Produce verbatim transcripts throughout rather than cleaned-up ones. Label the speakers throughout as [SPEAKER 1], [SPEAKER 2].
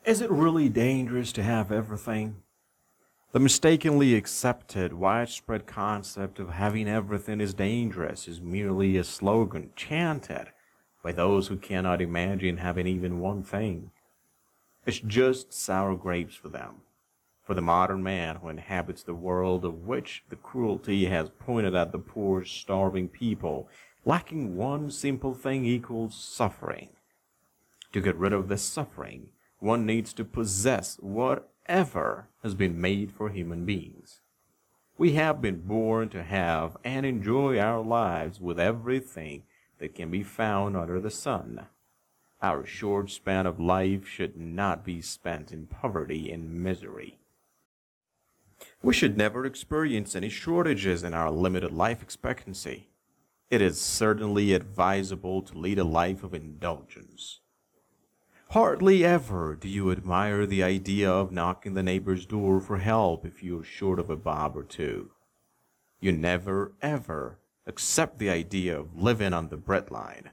[SPEAKER 1] Is it really dangerous to have everything? The mistakenly accepted widespread concept of having everything is dangerous is merely a slogan chanted by those who cannot imagine having even one thing. It's just sour grapes for them. For the modern man who inhabits the world of which the cruelty has pointed at the poor, starving people, lacking one simple thing equals suffering. To get rid of this suffering, one needs to possess whatever has been made for human beings. We have been born to have and enjoy our lives with everything that can be found under the sun. Our short span of life should not be spent in poverty and misery. We should never experience any shortages in our limited life expectancy. It is certainly advisable to lead a life of indulgence. Hardly ever do you admire the idea of knocking the neighbor's door for help if you're short of a bob or two. You never, ever accept the idea of living on the breadline.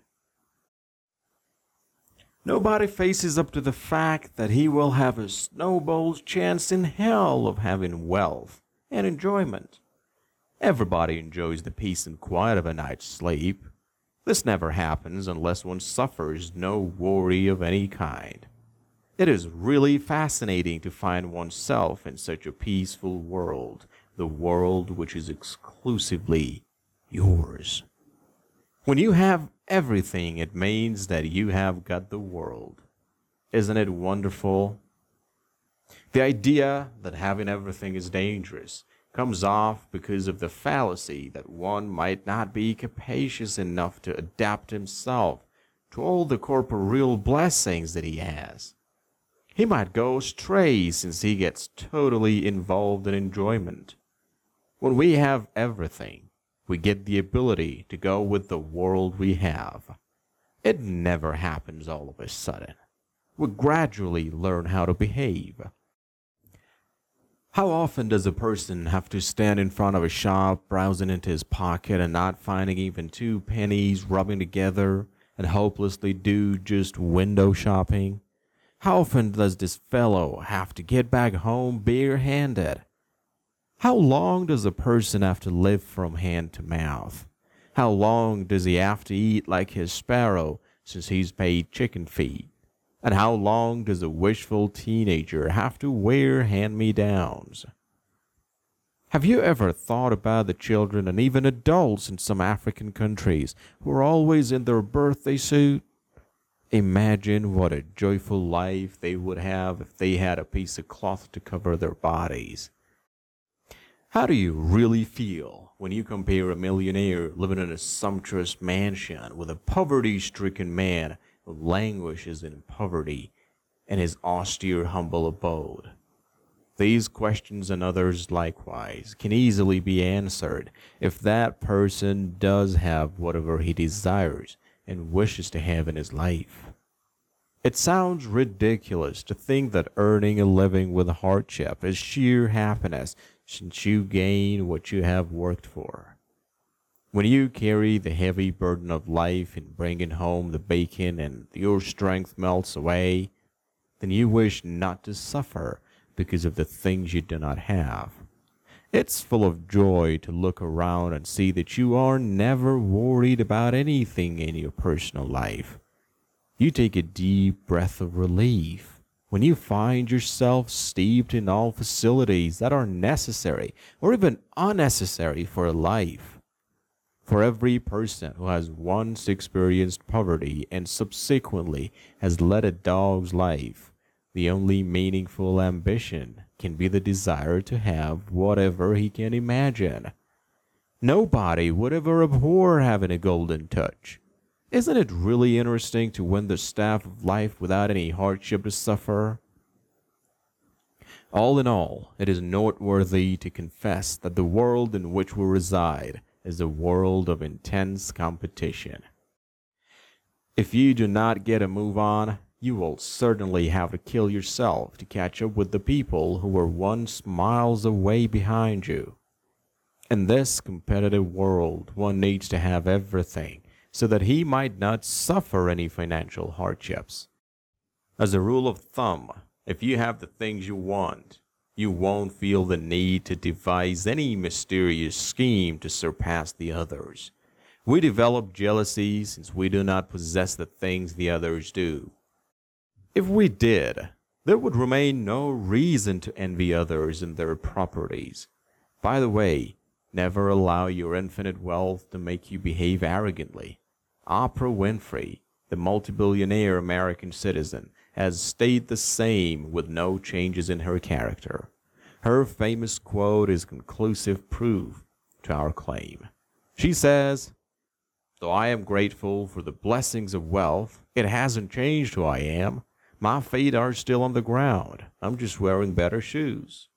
[SPEAKER 1] Nobody faces up to the fact that he will have a snowball's chance in hell of having wealth and enjoyment. Everybody enjoys the peace and quiet of a night's sleep. This never happens unless one suffers no worry of any kind. It is really fascinating to find oneself in such a peaceful world, the world which is exclusively yours. When you have everything, it means that you have got the world. Isn't it wonderful? The idea that having everything is dangerous comes off because of the fallacy that one might not be capacious enough to adapt himself to all the corporeal blessings that he has. He might go astray since he gets totally involved in enjoyment. When we have everything, we get the ability to go with the world we have. It never happens all of a sudden. We gradually learn how to behave. How often does a person have to stand in front of a shop, browsing into his pocket and not finding even two pennies rubbing together, and hopelessly do just window shopping? How often does this fellow have to get back home bare-handed? How long does a person have to live from hand to mouth? How long does he have to eat like his sparrow since he's paid chicken feed? And how long does a wishful teenager have to wear hand-me-downs? Have you ever thought about the children and even adults in some African countries who are always in their birthday suit? Imagine what a joyful life they would have if they had a piece of cloth to cover their bodies. How do you really feel when you compare a millionaire living in a sumptuous mansion with a poverty-stricken man who languishes in poverty in his austere, humble abode? These questions and others likewise can easily be answered if that person does have whatever he desires and wishes to have in his life. It sounds ridiculous to think that earning a living with hardship is sheer happiness since you gain what you have worked for. When you carry the heavy burden of life in bringing home the bacon and your strength melts away, then you wish not to suffer because of the things you do not have. It's full of joy to look around and see that you are never worried about anything in your personal life. You take a deep breath of relief when you find yourself steeped in all facilities that are necessary or even unnecessary for life. For every person who has once experienced poverty and subsequently has led a dog's life, the only meaningful ambition can be the desire to have whatever he can imagine. Nobody would ever abhor having a golden touch. Isn't it really interesting to win the staff of life without any hardship to suffer? All in all, it is noteworthy to confess that the world in which we reside is a world of intense competition. If you do not get a move on, you will certainly have to kill yourself to catch up with the people who were once miles away behind you. In this competitive world, one needs to have everything so that he might not suffer any financial hardships. As a rule of thumb, If you have the things you want, you won't feel the need to devise any mysterious scheme to surpass the others. We develop jealousy since we do not possess the things the others do. If we did, there would remain no reason to envy others and their properties. By the way, never allow your infinite wealth to make you behave arrogantly. Oprah Winfrey, the multi-billionaire American citizen, has stayed the same with no changes in her character. Her famous quote is conclusive proof to our claim. She says, "Though I am grateful for the blessings of wealth, it hasn't changed who I am. My feet are still on the ground. I'm just wearing better shoes."